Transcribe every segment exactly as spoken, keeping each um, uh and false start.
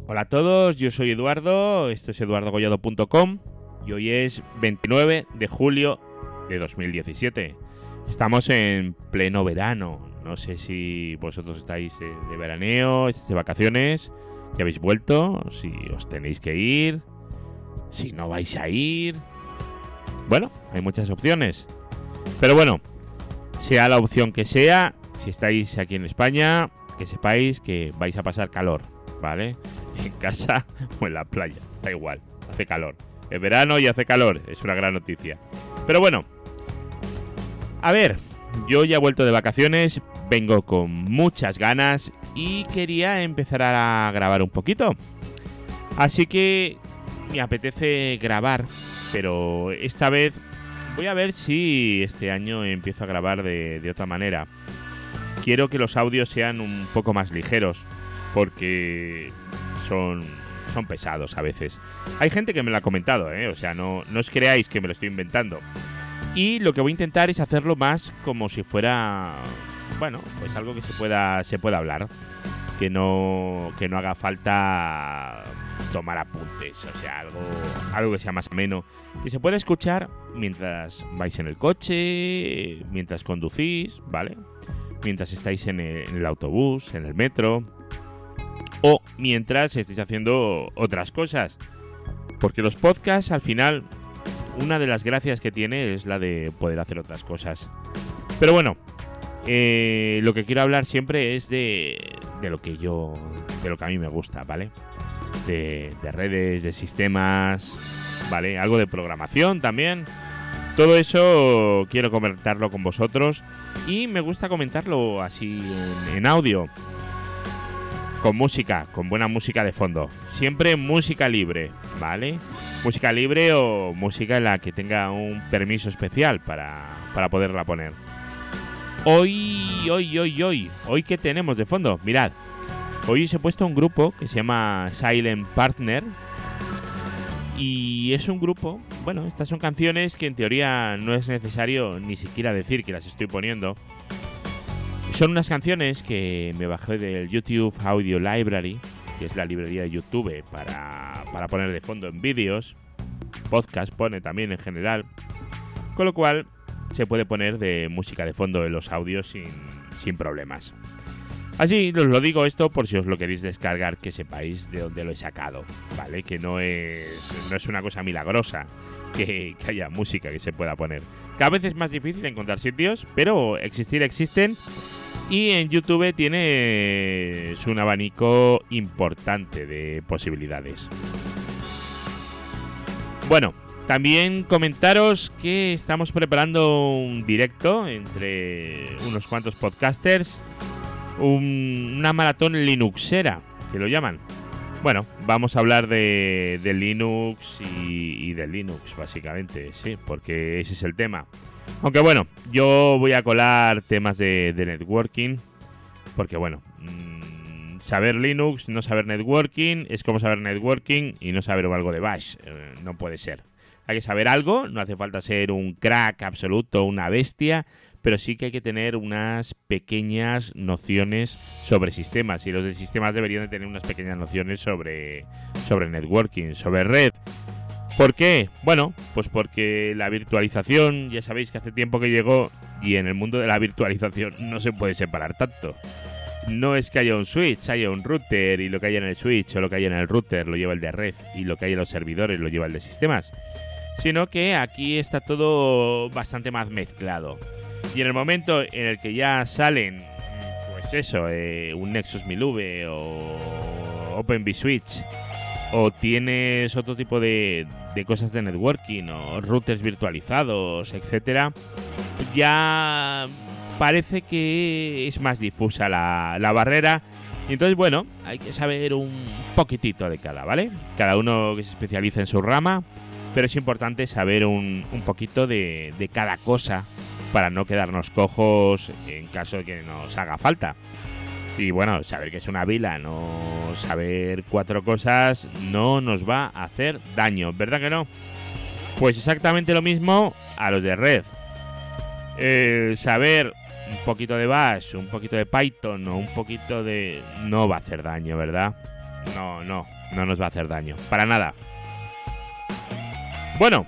Hola a todos, yo soy Eduardo, esto es eduardo gollado punto com y hoy es veintinueve de julio de dos mil diecisiete. Estamos en pleno verano, no sé si vosotros estáis de veraneo, estáis de vacaciones, ya habéis vuelto, si os tenéis que ir, si no vais a ir. Bueno, hay muchas opciones, pero bueno, sea la opción que sea, si estáis aquí en España, que sepáis que vais a pasar calor, ¿vale? En casa o en la playa, da igual, hace calor. Es verano y hace calor, es una gran noticia. Pero bueno, a ver, yo ya he vuelto de vacaciones, vengo con muchas ganas y quería empezar a grabar un poquito. Así que me apetece grabar, pero esta vez voy a ver si este año empiezo a grabar de, de otra manera. Quiero que los audios sean un poco más ligeros, porque son, son pesados a veces. Hay gente que me lo ha comentado, ¿eh? O sea, no, no os creáis que me lo estoy inventando. Y lo que voy a intentar es hacerlo más como si fuera, bueno, pues algo que se pueda, se pueda hablar. Que no, que no haga falta tomar apuntes, o sea, algo, algo que sea más ameno, que se pueda escuchar mientras vais en el coche, mientras conducís, ¿vale? Mientras estáis en el, en el autobús, en el metro, o mientras estéis haciendo otras cosas. Porque los podcasts, al final, una de las gracias que tiene es la de poder hacer otras cosas. Pero bueno, eh, lo que quiero hablar siempre es de, de lo que yo, de lo que a mí me gusta, ¿vale? De, de redes, de sistemas, ¿vale? Algo de programación también. Todo eso quiero comentarlo con vosotros y me gusta comentarlo así en, en audio. Con música, con buena música de fondo. Siempre música libre, ¿vale? Música libre o música en la que tenga un permiso especial para, para poderla poner. Hoy, hoy, hoy, hoy, hoy, ¿qué tenemos de fondo? Mirad, hoy os he puesto un grupo que se llama Silent Partner. Y es un grupo, bueno, estas son canciones que en teoría no es necesario ni siquiera decir que las estoy poniendo. Son unas canciones que me bajé del YouTube Audio Library, que es la librería de YouTube para, para poner de fondo en vídeos. Podcast pone también en general. Con lo cual se puede poner de música de fondo en los audios sin, sin problemas. Así os lo digo esto por si os lo queréis descargar, que sepáis de dónde lo he sacado, ¿vale? Que no es, no es una cosa milagrosa que, que haya música que se pueda poner. Cada vez es más difícil encontrar sitios, pero existir existen. Y en YouTube tienes un abanico importante de posibilidades. Bueno, también comentaros que estamos preparando un directo entre unos cuantos podcasters. Un, una maratón linuxera, que lo llaman. Bueno, vamos a hablar de, de Linux y, y de Linux, básicamente, sí, porque ese es el tema. Aunque bueno, yo voy a colar temas de, de networking, porque bueno, mmm, saber Linux, no saber networking, es como saber networking y no saber algo de Bash, eh, no puede ser. Hay que saber algo, no hace falta ser un crack absoluto, una bestia, pero sí que hay que tener unas pequeñas nociones sobre sistemas, y los de sistemas deberían de tener unas pequeñas nociones sobre, sobre networking, sobre red. ¿Por qué? Bueno, pues porque la virtualización, ya sabéis que hace tiempo que llegó, y en el mundo de la virtualización no se puede separar tanto. No es que haya un switch, haya un router, y lo que haya en el switch o lo que haya en el router lo lleva el de red, y lo que hay en los servidores lo lleva el de sistemas, sino que aquí está todo bastante más mezclado. Y en el momento en el que ya salen, pues eso, eh, un Nexus mil V o Open vSwitch, o tienes otro tipo de, de cosas de networking o routers virtualizados, etcétera, ya parece que es más difusa la, la barrera. Y entonces, bueno, hay que saber un poquitito de cada, ¿vale? Cada uno que se especializa en su rama, pero es importante saber un, un poquito de, de cada cosa para no quedarnos cojos en caso de que nos haga falta. Y bueno, saber que es una vila, no saber cuatro cosas no nos va a hacer daño, ¿verdad que no? Pues exactamente lo mismo a los de red. Eh, saber un poquito de Bash, un poquito de Python o un poquito de... no va a hacer daño, ¿verdad? No, no. no nos va a hacer daño, para nada. Bueno,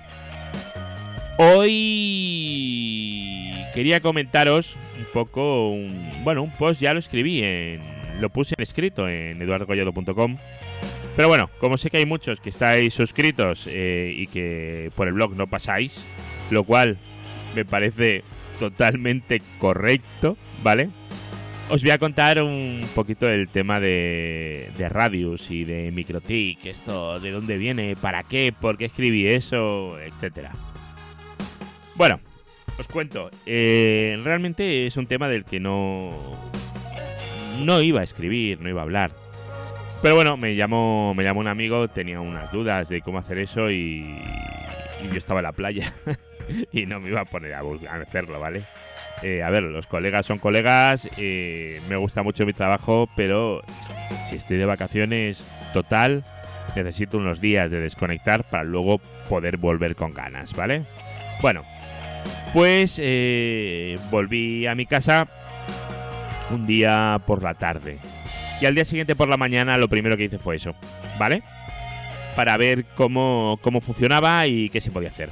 hoy quería comentaros un poco, un, bueno, un post ya lo escribí, en, lo puse en escrito en eduardo collado punto com. Pero bueno, como sé que hay muchos que estáis suscritos eh, y que por el blog no pasáis, lo cual me parece totalmente correcto, ¿vale? Os voy a contar un poquito el tema de, de Radius y de MikroTik, esto, de dónde viene, para qué, por qué escribí eso, etcétera. Bueno, os cuento, eh, realmente es un tema del que no, no iba a escribir, no iba a hablar. Pero bueno, me llamó, me llamó un amigo, tenía unas dudas de cómo hacer eso y, y yo estaba en la playa y no me iba a poner a, a hacerlo, ¿vale? Eh, a ver, los colegas son colegas, eh, me gusta mucho mi trabajo, pero si estoy de vacaciones total, necesito unos días de desconectar para luego poder volver con ganas, ¿vale? Bueno, pues eh, volví a mi casa un día por la tarde. Y al día siguiente por la mañana lo primero que hice fue eso, ¿vale? Para ver cómo, cómo funcionaba y qué se podía hacer.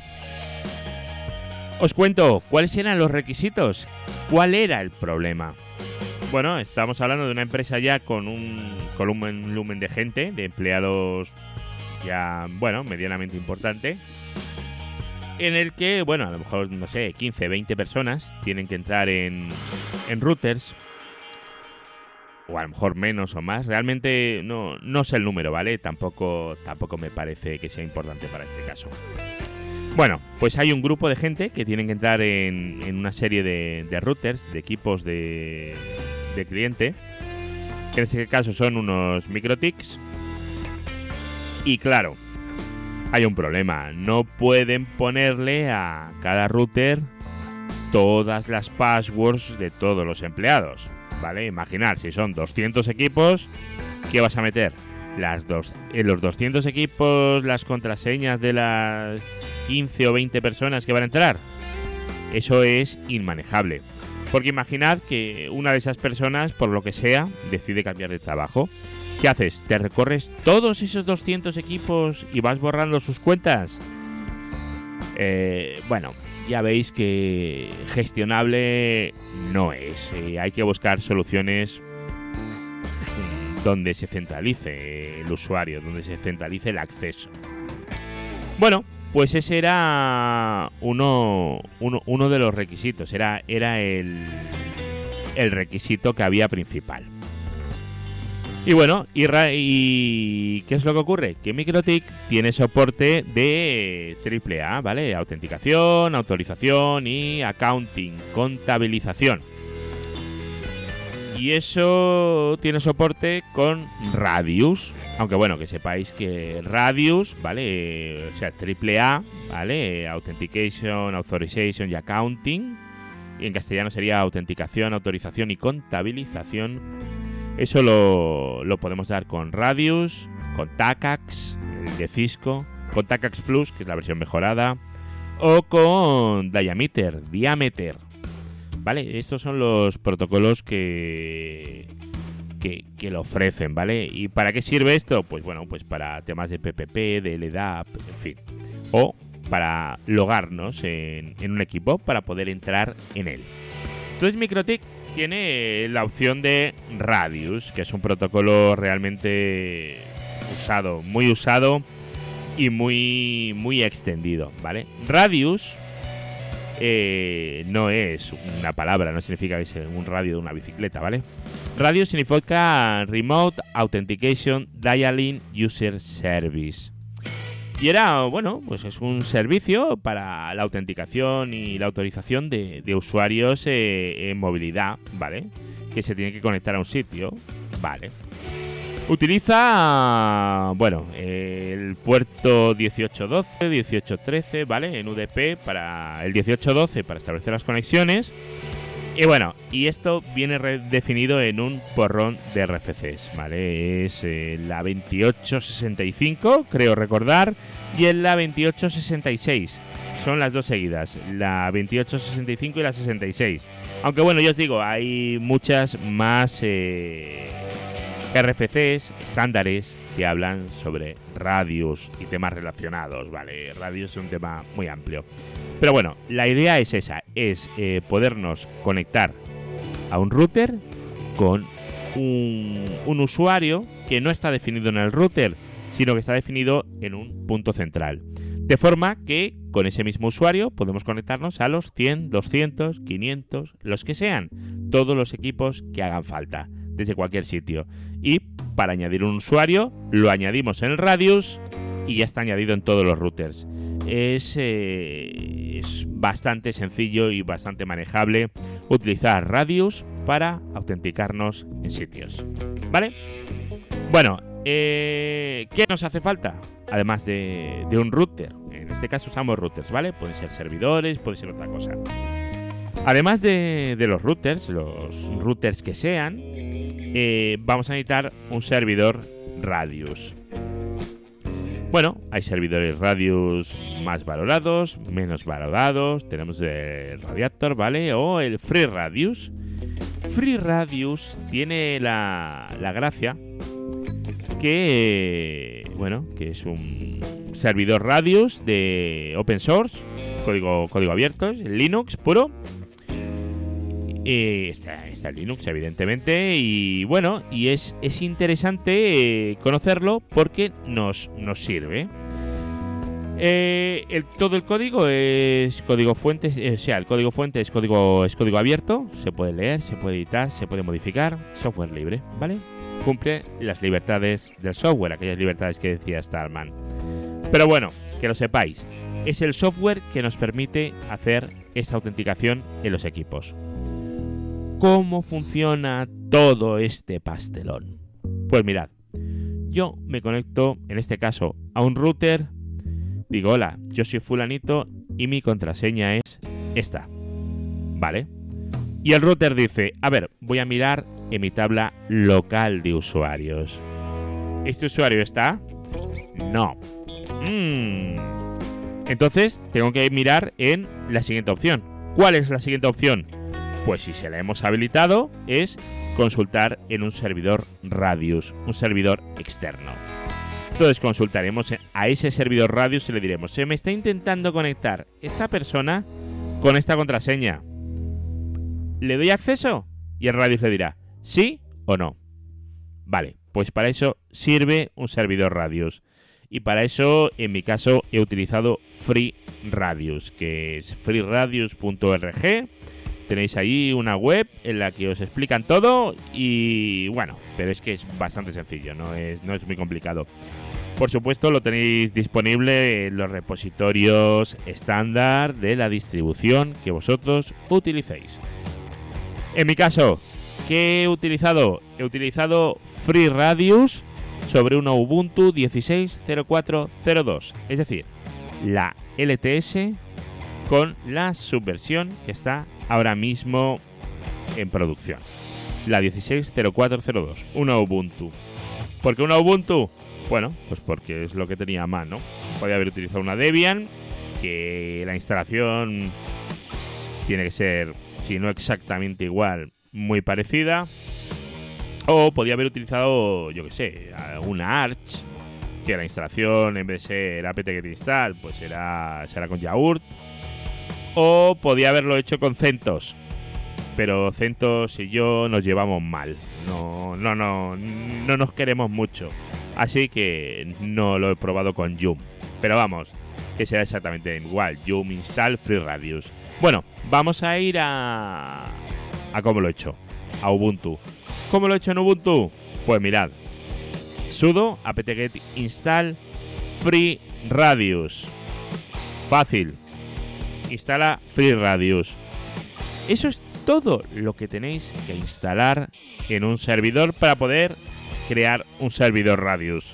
Os cuento cuáles eran los requisitos, cuál era el problema. Bueno, estamos hablando de una empresa ya con un, con un volumen de gente, de empleados ya, bueno, medianamente importante, en el que, bueno, a lo mejor, no sé, quince, veinte personas tienen que entrar en, en routers, o a lo mejor menos o más. Realmente no, no sé el número, ¿vale? Tampoco, tampoco me parece que sea importante para este caso. Bueno, pues hay un grupo de gente que tienen que entrar en, en una serie de, de routers, de equipos de, de cliente, que en este caso son unos MikroTiks. Y claro, hay un problema. No pueden ponerle a cada router todas las passwords de todos los empleados, ¿vale? Imaginar, si son doscientos equipos, ¿qué vas a meter? Las dos, en los doscientos equipos, las contraseñas de las quince o veinte personas que van a entrar. Eso es inmanejable. Porque imaginad que una de esas personas, por lo que sea, decide cambiar de trabajo. ¿Qué haces? ¿Te recorres todos esos doscientos equipos y vas borrando sus cuentas? Eh, bueno... Ya veis que gestionable no es. Eh, hay que buscar soluciones donde se centralice el usuario, donde se centralice el acceso. Bueno, pues ese era uno, uno, uno de los requisitos. Era, era el, el requisito que había principal. Y bueno, y, y ¿qué es lo que ocurre? Que MikroTik tiene soporte de triple A, ¿vale? Autenticación, autorización y accounting, contabilización. Y eso tiene soporte con Radius. Aunque bueno, que sepáis que Radius, ¿vale? O sea, triple A, ¿vale? Authentication, Authorization y Accounting. Y en castellano sería autenticación, autorización y contabilización. Eso lo, lo podemos dar con Radius, con Tacax, el de Cisco, con Tacax Plus, que es la versión mejorada, o con Diameter, Diameter. ¿Vale? Estos son los protocolos que, que, que lo ofrecen, ¿vale? ¿Y para qué sirve esto? Pues bueno, pues para temas de P P P, de L D A P, en fin. O para logarnos en, en un equipo para poder entrar en él. Entonces MikroTik tiene la opción de Radius, que es un protocolo realmente usado, muy usado y muy, muy extendido, ¿vale? Radius eh, no es una palabra, no significa que sea un radio de una bicicleta, ¿vale? Radius significa Remote Authentication Dialing User Service. Y era, bueno, pues es un servicio para la autenticación y la autorización de, de usuarios eh, en movilidad, ¿vale? Que se tienen que conectar a un sitio, ¿vale? Utiliza, bueno, el puerto dieciocho doce, dieciocho trece, ¿vale? En U D P para el dieciocho doce para establecer las conexiones. Y bueno, y esto viene definido en un porrón de R F Cs, ¿vale? Es eh, la veintiocho sesenta y cinco, creo recordar, y en la veintiocho sesenta y seis. Son las dos seguidas, la veintiocho sesenta y cinco y la sesenta y seis. Aunque bueno, yo os digo, hay muchas más eh, R F Cs, estándares, que hablan sobre radios y temas relacionados, ¿vale? Radios es un tema muy amplio. Pero bueno, la idea es esa, es eh, podernos conectar a un router con un, un usuario que no está definido en el router, sino que está definido en un punto central. De forma que con ese mismo usuario podemos conectarnos a los cien, doscientos, quinientos, los que sean, todos los equipos que hagan falta, desde cualquier sitio. Y para añadir un usuario, lo añadimos en el Radius y ya está añadido en todos los routers. Es, eh, es bastante sencillo y bastante manejable utilizar Radius para autenticarnos en sitios, ¿vale? Bueno, eh, ¿qué nos hace falta? Además de, de un router. En este caso usamos routers, ¿vale? Pueden ser servidores, puede ser otra cosa. Además de, de los routers, los routers que sean, eh, vamos a necesitar un servidor Radius. Bueno, hay servidores Radius más valorados, menos valorados. Tenemos el Radiator, ¿vale? O el Free Radius. Free Radius tiene la, la gracia que, bueno, que es un servidor Radius de open source, código, código abierto, Linux puro. Eh, está, está Linux, evidentemente, y bueno, y es, es interesante eh, conocerlo porque nos, nos sirve. Eh, el, todo el código es código fuente, eh, o sea, el código fuente es código, es código abierto, se puede leer, se puede editar, se puede modificar, software libre, ¿vale? Cumple las libertades del software, aquellas libertades que decía Stallman. Pero bueno, que lo sepáis, es el software que nos permite hacer esta autenticación en los equipos. ¿Cómo funciona todo este pastelón? Pues mirad, yo me conecto, en este caso, a un router, digo, hola, yo soy fulanito y mi contraseña es esta, ¿vale? Y el router dice, a ver, voy a mirar en mi tabla local de usuarios. ¿Este usuario está? No. Mm. Entonces, tengo que mirar en la siguiente opción. ¿Cuál es la siguiente opción? Pues si se la hemos habilitado, es consultar en un servidor Radius, un servidor externo. Entonces consultaremos a ese servidor Radius y le diremos, se me está intentando conectar esta persona con esta contraseña. ¿Le doy acceso? Y el Radius le dirá, ¿sí o no? Vale, pues para eso sirve un servidor Radius. Y para eso, en mi caso, he utilizado Free Radius, que es free radius punto org. Tenéis ahí una web en la que os explican todo y bueno, pero es que es bastante sencillo, no es, no es muy complicado. Por supuesto, lo tenéis disponible en los repositorios estándar de la distribución que vosotros utilicéis. En mi caso, ¿qué he utilizado? He utilizado Free Radius sobre una Ubuntu dieciséis cero cuatro cero dos, es decir, la L T S con la subversión que está ahora mismo en producción, la dieciséis cero cuatro cero dos, una Ubuntu. ¿Por qué una Ubuntu? Bueno, pues porque es lo que tenía a mano. Podía haber utilizado una Debian, que la instalación tiene que ser, si no exactamente igual, muy parecida. O podía haber utilizado, yo que sé, una Arch, que la instalación en vez de ser apt-get install, pues será, será con Yaourt. O podía haberlo hecho con CentOS, pero CentOS y yo nos llevamos mal. No, no, no, no nos queremos mucho. Así que no lo he probado con Yum. Pero vamos, que será exactamente igual. Yum install Free Radius. Bueno, vamos a ir a... a cómo lo he hecho. A Ubuntu. ¿Cómo lo he hecho en Ubuntu? Pues mirad. Sudo apt-get install Free Radius. Fácil. Instala Free Radius. Eso es todo lo que tenéis que instalar en un servidor para poder crear un servidor Radius.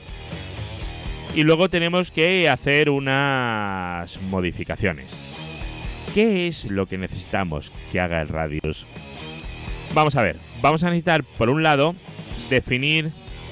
Y luego tenemos que hacer unas modificaciones. ¿Qué es lo que necesitamos que haga el Radius? Vamos a ver. Vamos a necesitar, por un lado, definir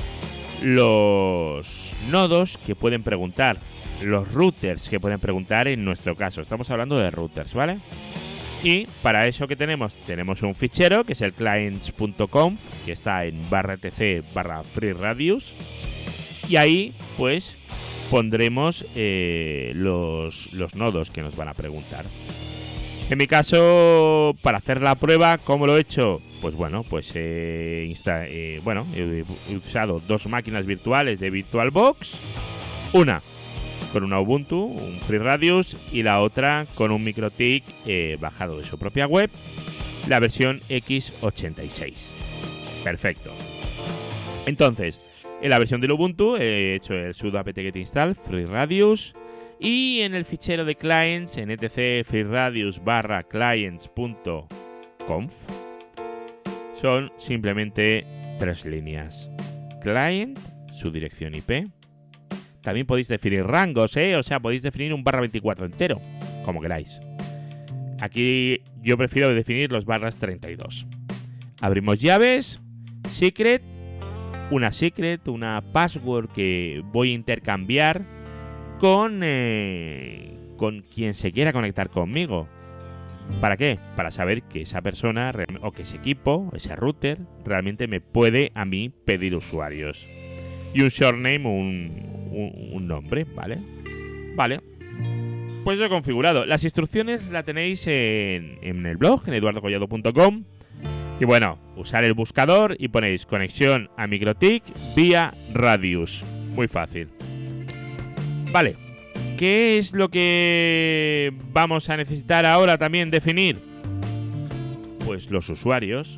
los nodos que pueden preguntar. Los routers que pueden preguntar en nuestro caso. Estamos hablando de routers, ¿vale? Y para eso que tenemos, tenemos un fichero que es el clients punto conf, que está en barra etc barra free radius. Y ahí, pues, pondremos eh, los, los nodos que nos van a preguntar. En mi caso, para hacer la prueba, ¿cómo lo he hecho? Pues bueno, pues eh, insta eh, bueno, he, he usado dos máquinas virtuales de VirtualBox. Una con una Ubuntu, un FreeRadius, y la otra con un MikroTik eh, bajado de su propia web, la versión equis ochenta y seis. Perfecto. Entonces, en la versión del Ubuntu he hecho el sudo apt-get install FreeRadius, y en el fichero de clients en etc freeradius barra clients.conf son simplemente tres líneas. Client, su dirección I P. También podéis definir rangos, ¿eh? O sea, podéis definir un barra veinticuatro entero, como queráis. Aquí yo prefiero definir los barras treinta y dos. Abrimos llaves, secret, una secret, una password que voy a intercambiar con, eh, con quien se quiera conectar conmigo. ¿Para qué? Para saber que esa persona o que ese equipo, ese router, realmente me puede a mí pedir usuarios. Y un shortname, un, un, un nombre, ¿vale? Vale. Pues lo he configurado. Las instrucciones las tenéis en, en el blog, en eduardo collado punto com. Y bueno, usar el buscador y ponéis conexión a MikroTik vía Radius. Muy fácil. Vale. ¿Qué es lo que vamos a necesitar ahora también definir? Pues los usuarios.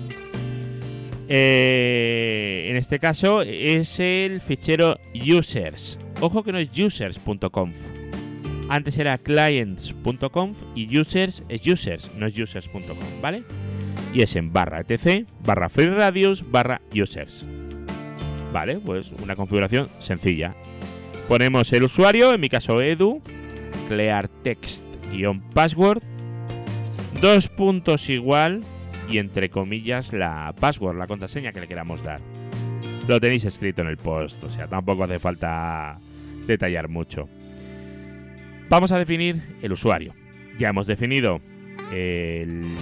Eh, en este caso es el fichero users. Ojo que no es users punto conf. Antes era clients punto conf y users es users, no es users punto com, ¿vale? Y es en barra etc, barra freeradius, barra users. Vale, pues una configuración sencilla. Ponemos el usuario, en mi caso edu, clear text guión password, dos puntos igual y entre comillas la password, la contraseña que le queramos dar. Lo tenéis escrito en el post, o sea, tampoco hace falta detallar mucho. Vamos a definir el usuario. Ya hemos definido el...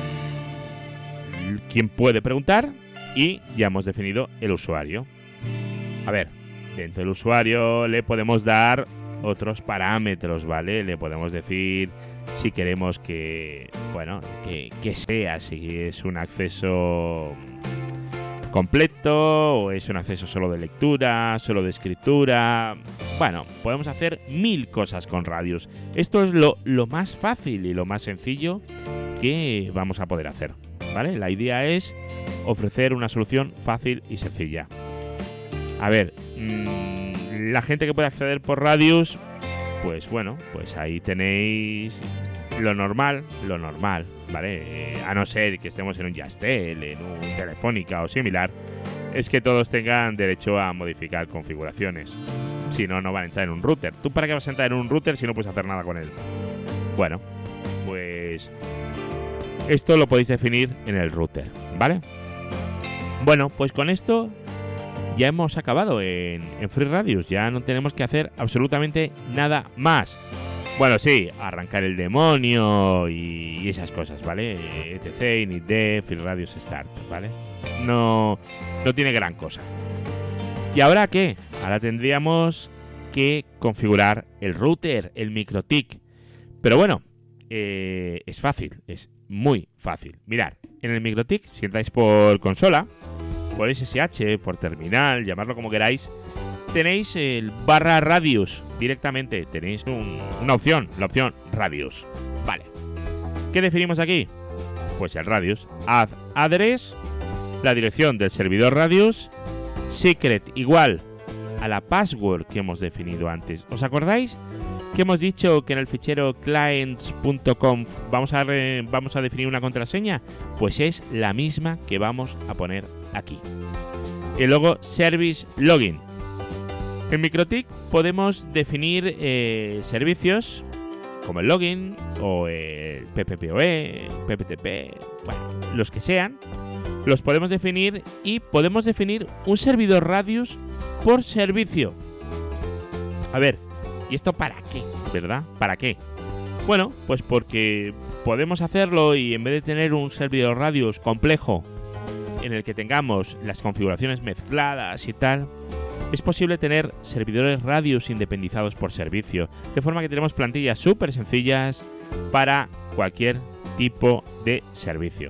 quién puede preguntar y ya hemos definido el usuario. A ver, dentro del usuario le podemos dar otros parámetros, ¿vale? Le podemos decir si queremos que, bueno, que, que sea, si es un acceso completo o es un acceso solo de lectura, solo de escritura. Bueno, podemos hacer mil cosas con Radius. Esto es lo, lo más fácil y lo más sencillo que vamos a poder hacer, ¿vale? La idea es ofrecer una solución fácil y sencilla. A ver, mmm, la gente que puede acceder por Radius, pues bueno, pues ahí tenéis lo normal, lo normal, ¿vale? Eh, a no ser que estemos en un Yastel, en un Telefónica o similar, es que todos tengan derecho a modificar configuraciones. Si no, no van a entrar en un router. ¿Tú para qué vas a entrar en un router si no puedes hacer nada con él? Bueno, pues esto lo podéis definir en el router, ¿vale? Bueno, pues con esto ya hemos acabado en, en FreeRadius. Ya no tenemos que hacer absolutamente nada más. Bueno, sí, arrancar el demonio y, y esas cosas, ¿vale? etc, initd, FreeRadius start, ¿vale? No, no tiene gran cosa. ¿Y ahora qué? Ahora tendríamos que configurar el router, el MikroTik. Pero bueno, eh, es fácil, es muy fácil. Mirad, en el MikroTik, si entráis por consola, por S S H, por terminal, llamarlo como queráis, tenéis el barra radius directamente. Tenéis un, una opción, la opción radius. Vale. ¿Qué definimos aquí? Pues el radius. Add address, la dirección del servidor radius, secret igual a la password que hemos definido antes. ¿Os acordáis que hemos dicho que en el fichero clients punto conf vamos a, re, vamos a definir una contraseña? Pues es la misma que vamos a poner aquí. Y luego service login. En MikroTik podemos definir eh, servicios como el login o el P P P O E, P P T P, bueno, los que sean. Los podemos definir y podemos definir un servidor Radius por servicio. A ver, ¿y esto para qué? ¿Verdad? ¿Para qué? Bueno, pues porque podemos hacerlo y en vez de tener un servidor Radius complejo en el que tengamos las configuraciones mezcladas y tal, es posible tener servidores Radius independizados por servicio, de forma que tenemos plantillas súper sencillas para cualquier tipo de servicio.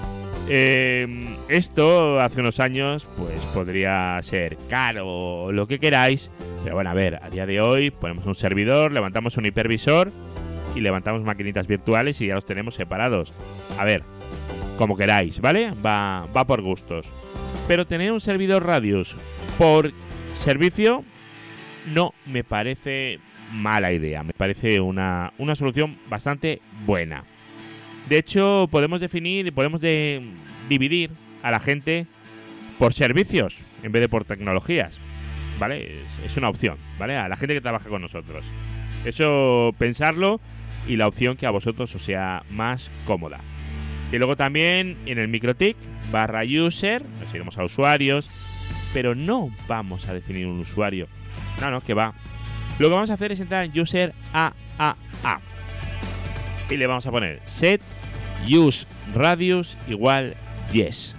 Eh, esto hace unos años pues podría ser caro o lo que queráis, pero bueno, a ver, a día de hoy ponemos un servidor, levantamos un hipervisor y levantamos maquinitas virtuales y ya los tenemos separados. A ver, como queráis, ¿vale? Va, va por gustos. Pero tener un servidor Radius por servicio no me parece mala idea, me parece una, una solución bastante buena. De hecho, podemos definir, podemos de, dividir a la gente por servicios en vez de por tecnologías, ¿vale? Es, es una opción, ¿vale? A la gente que trabaja con nosotros. Eso, pensarlo, y la opción que a vosotros os sea más cómoda. Y luego también en el MikroTik barra user, nos iremos a usuarios, pero no vamos a definir un usuario. No, no, que va. Lo que vamos a hacer es entrar en user A A A y le vamos a poner set use radius igual yes.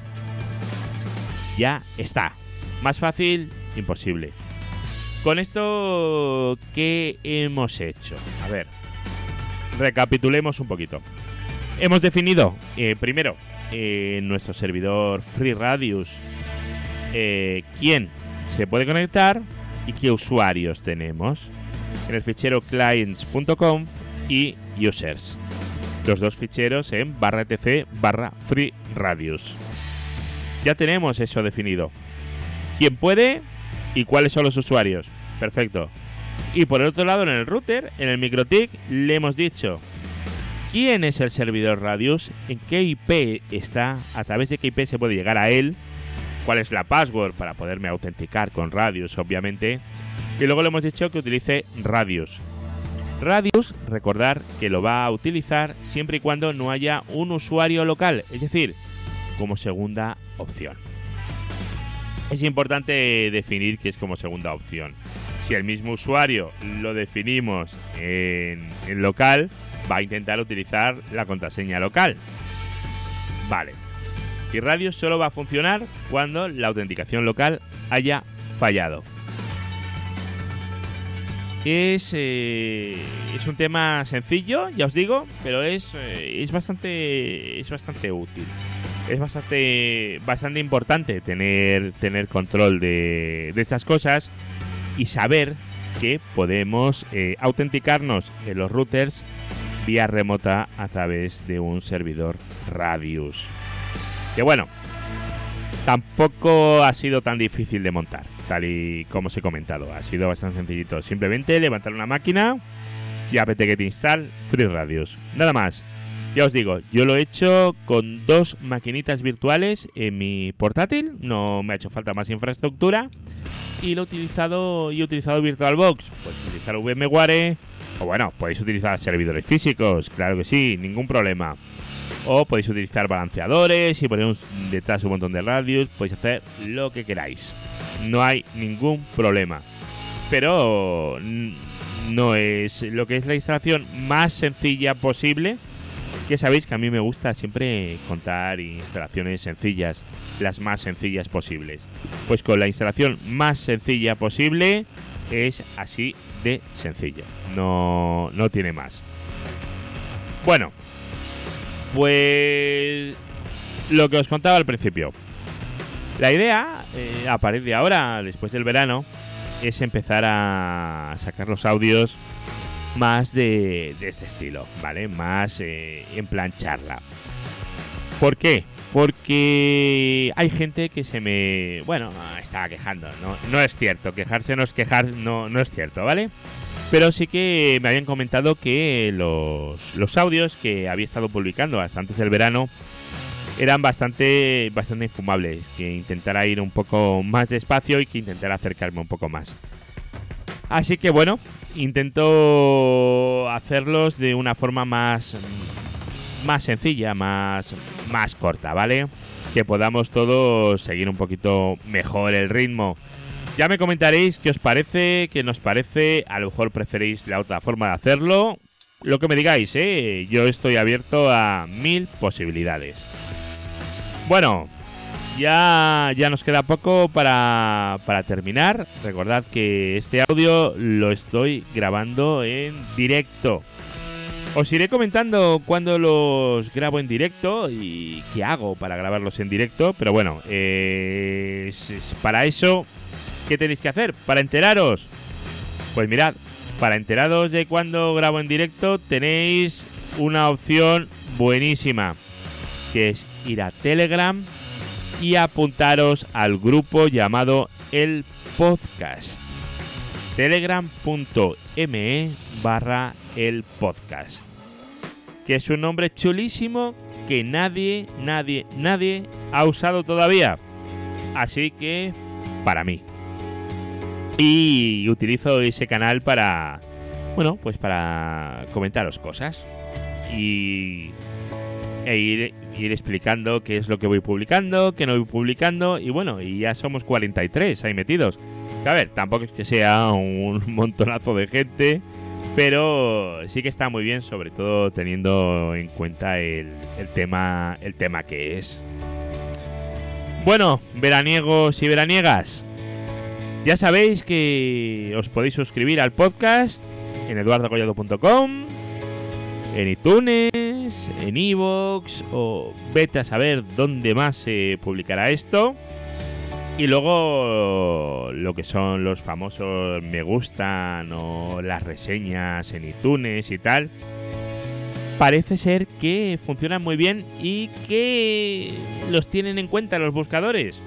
Ya está. Más fácil, imposible. Con esto, ¿qué hemos hecho? A ver, recapitulemos un poquito. Hemos definido, eh, primero, en eh, nuestro servidor FreeRadius, eh, quién se puede conectar y qué usuarios tenemos en el fichero clients.conf y users. Los dos ficheros en barra etc barra FreeRadius. Ya tenemos eso definido. ¿Quién puede y cuáles son los usuarios? Perfecto. Y por el otro lado, en el router, en el MikroTik, le hemos dicho quién es el servidor Radius, en qué I P está, a través de qué I P se puede llegar a él, cuál es la password para poderme autenticar con Radius, obviamente, y luego le hemos dicho que utilice Radius. Radius, recordar que lo va a utilizar siempre y cuando no haya un usuario local, es decir, como segunda opción. Es importante definir qué es como segunda opción. Si el mismo usuario lo definimos en, en local, va a intentar utilizar la contraseña local. Vale. Y Radius solo va a funcionar cuando la autenticación local haya fallado. Es, eh, es un tema sencillo, ya os digo, pero es, eh, es bastante es bastante útil. Es bastante bastante importante tener, tener control de, de estas cosas y saber que podemos eh, autenticarnos en los routers vía remota a través de un servidor Radius. Que bueno, tampoco ha sido tan difícil de montar, tal y como os he comentado. Ha sido bastante sencillito. Simplemente levantar una máquina y apt-get install FreeRadius. Nada más. Ya os digo, yo lo he hecho con dos maquinitas virtuales en mi portátil. No me ha hecho falta más infraestructura. Y lo he utilizado, y he utilizado VirtualBox. Pues utilizar VMware. O bueno, podéis utilizar servidores físicos. Claro que sí, ningún problema. O podéis utilizar balanceadores y poner un, detrás un montón de radios. Podéis hacer lo que queráis. No hay ningún problema. Pero no es lo que es la instalación más sencilla posible. Ya sabéis que a mí me gusta siempre contar instalaciones sencillas, las más sencillas posibles. Pues con la instalación más sencilla posible es así de sencillo. No, no tiene más. Bueno, pues lo que os contaba al principio. La idea, eh, a partir de ahora, después del verano, es empezar a sacar los audios más de, de este estilo, ¿vale? Más eh, en plan charla. ¿Por qué? Porque hay gente que se me... Bueno, estaba quejando, ¿no? No es cierto, quejarse no es quejar, no, no es cierto, ¿vale? Pero sí que me habían comentado que los, los audios que había estado publicando hasta antes del verano eran bastante, bastante infumables, que intentara ir un poco más despacio y que intentara acercarme un poco más. Así que bueno, intento hacerlos de una forma más, más sencilla, más, más corta, ¿vale? Que podamos todos seguir un poquito mejor el ritmo. Ya me comentaréis qué os parece, qué nos parece, a lo mejor preferís la otra forma de hacerlo. Lo que me digáis, ¿eh? Yo estoy abierto a mil posibilidades. Bueno, ya, ya nos queda poco para, para terminar. Recordad que este audio lo estoy grabando en directo. Os iré comentando cuándo los grabo en directo y qué hago para grabarlos en directo. Pero bueno, eh, es, es para eso, ¿qué tenéis que hacer? Para enteraros. Pues mirad, para enteraros de cuándo grabo en directo tenéis una opción buenísima, que es ir a Telegram y apuntaros al grupo llamado El Podcast. Telegram.me barra El Podcast. Que es un nombre chulísimo que nadie, nadie, nadie ha usado todavía. Así que, para mí. Y utilizo ese canal para, bueno, pues para comentaros cosas. Y e ir, ir explicando qué es lo que voy publicando, qué no voy publicando. Y bueno, y ya somos cuarenta y tres ahí metidos. Que a ver, tampoco es que sea un montonazo de gente, pero sí que está muy bien, sobre todo teniendo en cuenta el, el tema el tema que es. Bueno, veraniegos y veraniegas, ya sabéis que os podéis suscribir al podcast en eduardo collado punto com, en iTunes, en iVoox, o vete a saber dónde más se publicará esto. Y luego lo que son los famosos me gustan o las reseñas en iTunes y tal, parece ser que funcionan muy bien y que los tienen en cuenta los buscadores.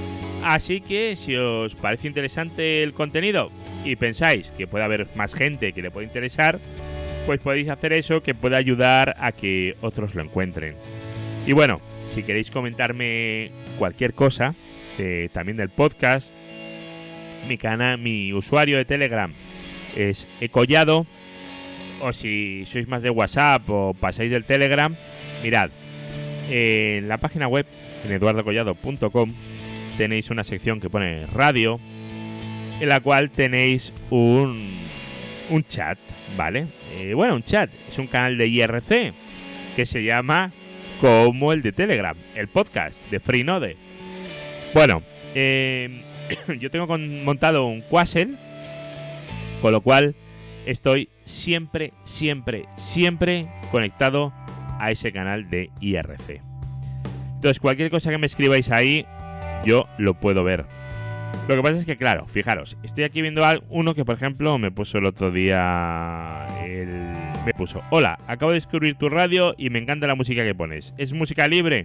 Así que si os parece interesante el contenido y pensáis que puede haber más gente que le puede interesar, pues podéis hacer eso, que puede ayudar a que otros lo encuentren. Y bueno, si queréis comentarme cualquier cosa, Eh, también del podcast, mi canal, mi usuario de Telegram es ecollado, o si sois más de WhatsApp o pasáis del Telegram, mirad, eh, en la página web, en eduardo collado punto com, tenéis una sección que pone radio, en la cual tenéis un, un chat, ¿vale? Eh, bueno, un chat, es un canal de I R C que se llama como el de Telegram, el podcast de Freenode. Bueno, eh, yo tengo con, montado un Quasel, con lo cual estoy siempre, siempre, siempre conectado a ese canal de I R C. Entonces, cualquier cosa que me escribáis ahí, yo lo puedo ver. Lo que pasa es que, claro, fijaros, estoy aquí viendo a uno que, por ejemplo, me puso el otro día, el, me puso: hola, acabo de descubrir tu radio y me encanta la música que pones. ¿Es música libre?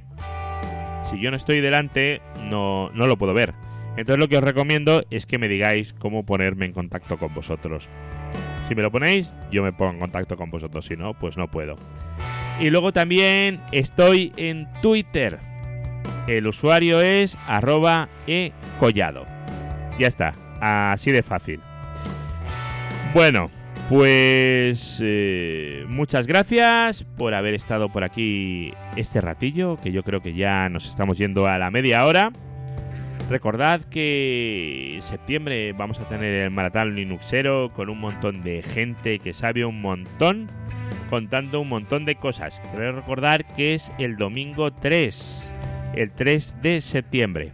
Si yo no estoy delante, no, no lo puedo ver. Entonces lo que os recomiendo es que me digáis cómo ponerme en contacto con vosotros. Si me lo ponéis, yo me pongo en contacto con vosotros. Si no, pues no puedo. Y luego también estoy en Twitter. El usuario es arroba ecollado. Ya está, así de fácil. Bueno, pues eh, muchas gracias por haber estado por aquí este ratillo, que yo creo que ya nos estamos yendo a la media hora. Recordad que en septiembre vamos a tener el Maratón Linuxero con un montón de gente que sabe un montón, contando un montón de cosas. Quiero recordar que es el domingo tres, el tres de septiembre.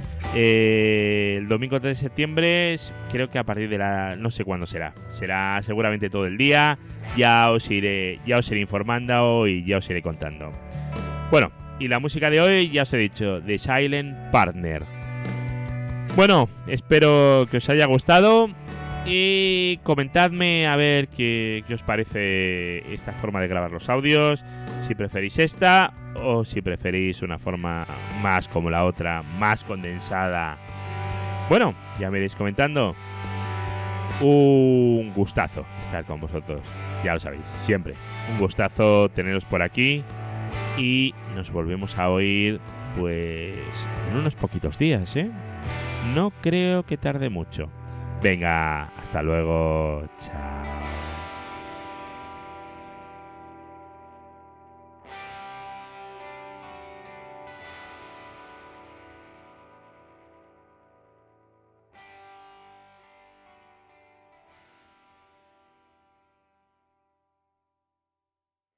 Eh, el domingo tres de septiembre, creo que a partir de la... no sé cuándo será. Será seguramente todo el día. Ya os iré, ya os iré informando y ya os iré contando. Bueno, y la música de hoy ya os he dicho, The Silent Partner. Bueno, espero que os haya gustado y comentadme a ver qué, qué os parece esta forma de grabar los audios. Si preferís esta o si preferís una forma más como la otra, más condensada. Bueno, ya me iréis comentando. Un gustazo estar con vosotros, ya lo sabéis, siempre. Un gustazo teneros por aquí y nos volvemos a oír pues en unos poquitos días, ¿eh? No creo que tarde mucho. Venga, hasta luego. Chao.